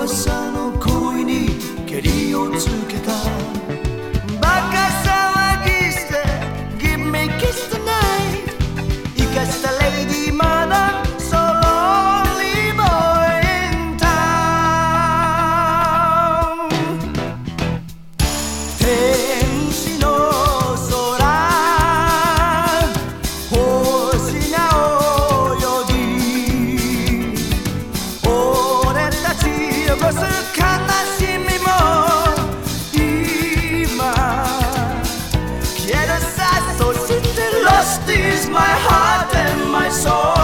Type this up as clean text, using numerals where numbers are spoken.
噂の恋にけりをつけたバカ騒ぎして Give me kiss tonight 生かしたレイディーまだSo lonely boy in town 天使の空星が泳ぎ俺たち起こす悲しみも今消えるさそして Lost is my heart and my soul